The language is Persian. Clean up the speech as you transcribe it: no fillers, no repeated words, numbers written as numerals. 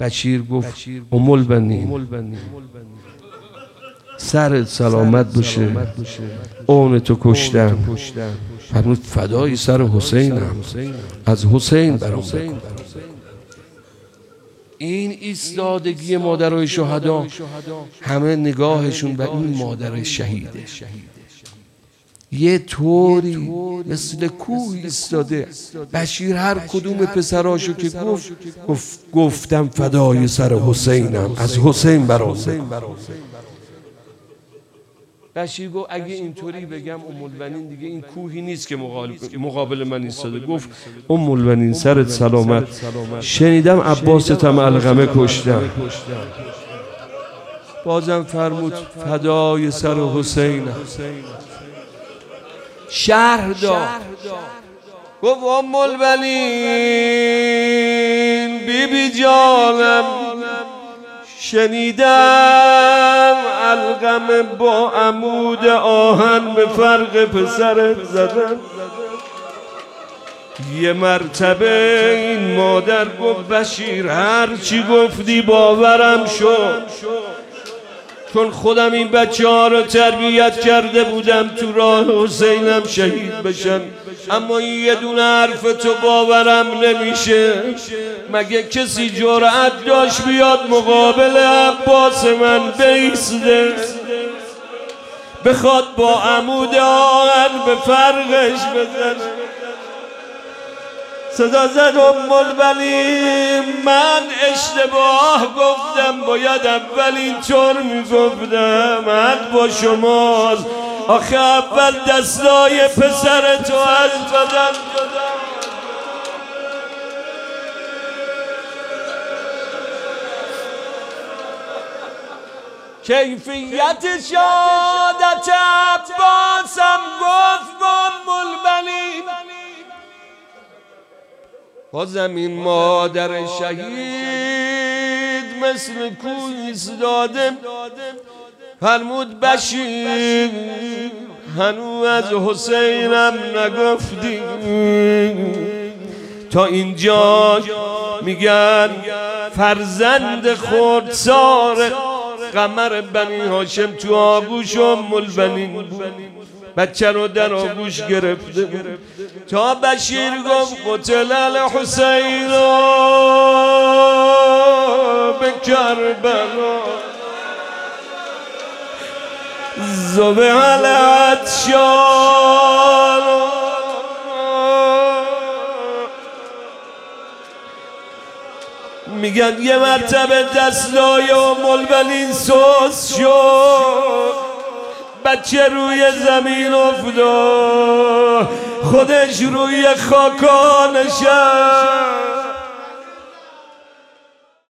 بشیر گفت البنین سرت سلامت باشه، اون تو کشتم. فرمود فدای سر حسینم، از حسین برام بکن. این ایستادگی مادرای شهدا، همه نگاهشون به این مادر شهیده، یه طوری مثل کوه ایستاده. بشیر هر کدوم پسراشو که گفتم فدای سر حسینم، از حسین برام بکن. بشیر گفت اگه اینطوری بگم البنین دیگه این کوهی نیست که مقابل من ایستاده. گفت البنین سرت سلامت، شنیدم عباستم علقمه کشتم. بازم فرمود فدای سر حسینم. شهر داد گفت البنین بی جانم، شنیدم علقمه با عمود آهن به فرق پسرت زدن. یه مرتبه این مادر گفت بشیر هر چی گفتی باورم شد، چون خودم این بچه ها رو تربیت کرده بودم تو راه حسینم شهید بشن، اما این یه دونه حرف تو باورم نمیشه. مگه کسی جرأت داشت بیاد مقابل عباس من بیسته، بخواد با عمود آهن به فرقش بزنه؟ صدا زد البنین من اشتباه گفتم، باید اول اینطور میگفتم، حق با شماست. آخه اول دستای پسرتو از بدن جدا. کیفیت شهادت عباسم گفت البنین. بازم این مادر شهید مثل کوه ایستاده. فرمود بشیر هنوز از حسینم نگفتی. تا اینجا میگن فرزند خردسار قمر بنی هاشم تو آغوش البنین بود، بچه رو در آغوش گرفته بود. تا بشیر گفت قتل الحسین به کربلا ذبح العطشان. میگن یه مرتبه دستای البنین سوس شد، بچه روی زمین افتاد، خودش روی خاکا نشست.